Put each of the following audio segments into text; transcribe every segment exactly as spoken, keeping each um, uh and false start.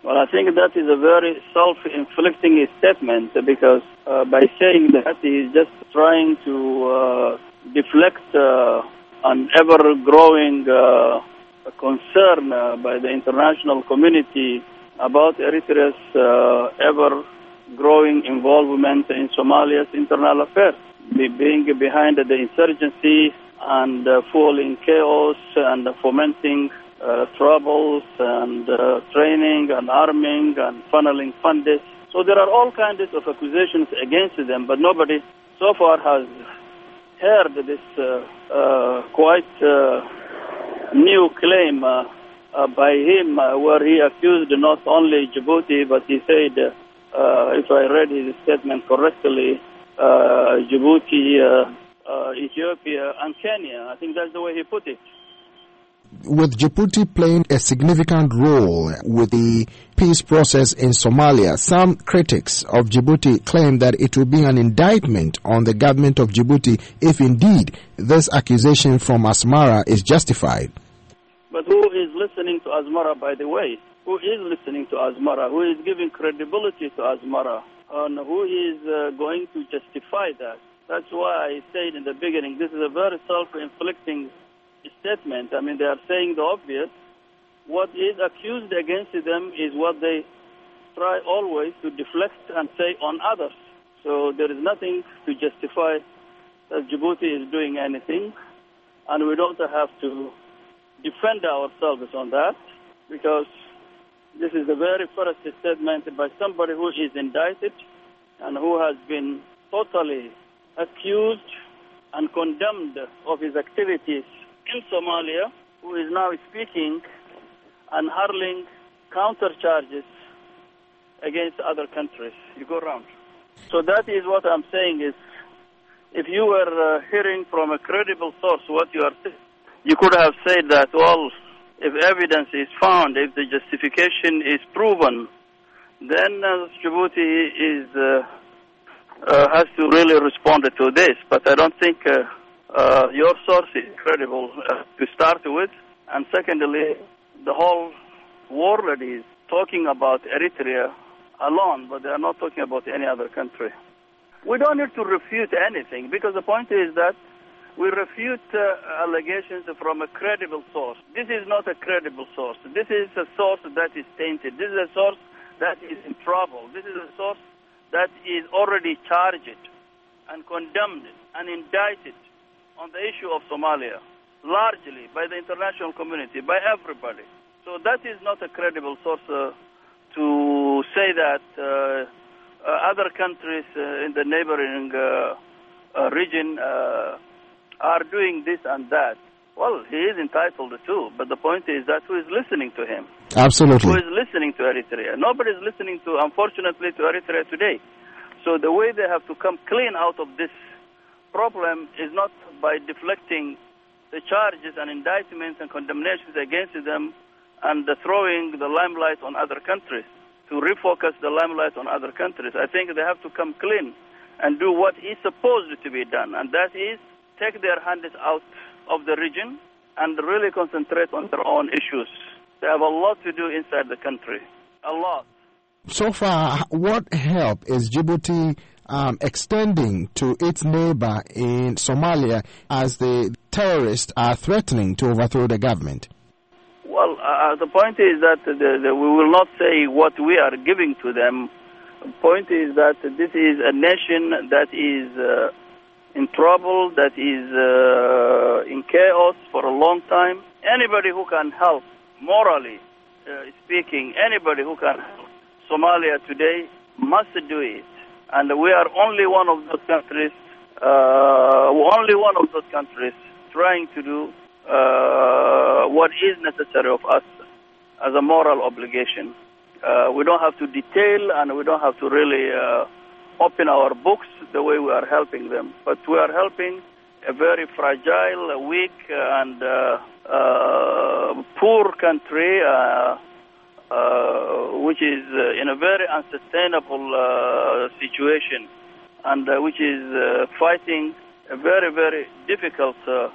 Well, I think that is a very self-inflicting statement because uh, by saying that he is just trying to uh, deflect uh, an ever-growing uh, concern uh, by the international community about Eritrea's uh, ever-growing involvement in Somalia's internal affairs, be being behind the insurgency and uh, fueling chaos and fomenting uh, troubles and uh, training and arming and funneling funds. So there are all kinds of accusations against them, but nobody so far has heard this uh, uh, quite uh, new claim uh, uh, by him uh, where he accused not only Djibouti, but he said, uh, if I read his statement correctly, uh, Djibouti, uh, uh, Ethiopia, and Kenya. I think that's the way he put it. With Djibouti playing a significant role with the peace process in Somalia, some critics of Djibouti claim that it will be an indictment on the government of Djibouti if indeed this accusation from Asmara is justified. But who is listening to Asmara, by the way? Who is listening to Asmara? Who is giving credibility to Asmara? And who is uh, going to justify that? That's why I said in the beginning, this is a very self-inflicting statement. I mean, they are saying the obvious. What is accused against them is what they try always to deflect and say on others. So there is nothing to justify that Djibouti is doing anything, and we don't have to defend ourselves on that, because this is the very first statement by somebody who is indicted and who has been totally accused and condemned of his activities in Somalia, who is now speaking and hurling counter charges against other countries. You go around. So that is what I'm saying is, if you were uh, hearing from a credible source what you are saying, you could have said that, well, if evidence is found, if the justification is proven, then uh, Djibouti is, uh, uh, has to really respond to this. But I don't think uh, uh, your source is credible uh, to start with. And secondly, the whole world is talking about Eritrea alone, but they are not talking about any other country. We don't need to refute anything, because the point is that we refute uh, allegations from a credible source. This is not a credible source. This is a source that is tainted. This is a source that is in trouble. This is a source that is already charged and condemned and indicted on the issue of Somalia, largely by the international community, by everybody. So that is not a credible source uh, to say that uh, uh, other countries uh, in the neighboring uh, uh, region uh, are doing this and that. Well, he is entitled to, but the point is that who is listening to him? Absolutely. Who is listening to Eritrea? Nobody is listening to, unfortunately, to Eritrea today. So the way they have to come clean out of this problem is not by deflecting the charges and indictments and condemnations against them and uh, throwing the limelight on other countries, to refocus the limelight on other countries. I think they have to come clean and do what is supposed to be done, and that is take their hands out of the region and really concentrate on their own issues. They have a lot to do inside the country, a lot. So far, what help is Djibouti um, extending to its neighbor in Somalia as the terrorists are threatening to overthrow the government? Well, uh, the point is that the, the, we will not say what we are giving to them. The point is that this is a nation that is uh, in trouble, that is uh, in chaos for a long time. Anybody who can help, morally uh, speaking, anybody who can help Somalia today must do it. And we are only one of those countries, uh, only one of those countries trying to do uh, what is necessary of us as a moral obligation. Uh, we don't have to detail, and we don't have to really uh, open our books the way we are helping them. But we are helping a very fragile, weak, and uh, uh, poor country, uh, uh, which is uh, in a very unsustainable uh, situation, and uh, which is uh, fighting a very, very difficult uh,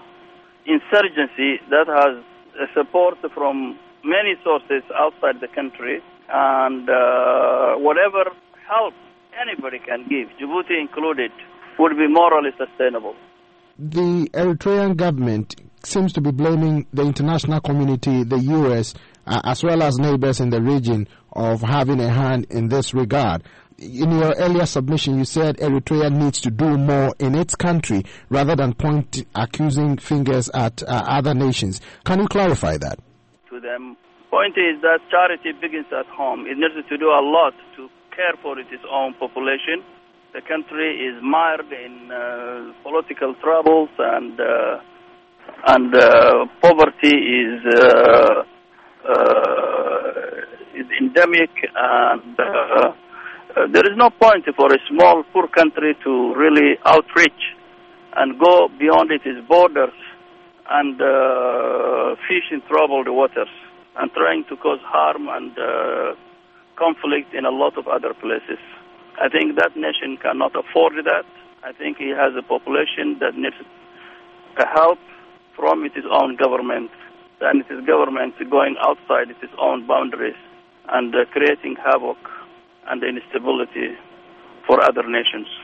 insurgency that has uh, support from many sources outside the country. and uh, whatever help anybody can give, Djibouti included, would be morally sustainable. The Eritrean government seems to be blaming the international community, the U S, uh, as well as neighbors in the region, of having a hand in this regard. In your earlier submission, you said Eritrea needs to do more in its country rather than point accusing fingers at uh, other nations. Can you clarify that? To them, point is that charity begins at home. It needs to do a lot to care for its own population. The country is mired in uh, political troubles, and uh, and uh, poverty is uh, uh, is endemic, and uh, uh, there is no point for a small, poor country to really outreach and go beyond its borders and uh, fish in troubled waters and trying to cause harm and uh, conflict in a lot of other places. I think that nation cannot afford that. I think it has a population that needs help from its own government, and it is government going outside its own boundaries and uh, creating havoc and instability for other nations.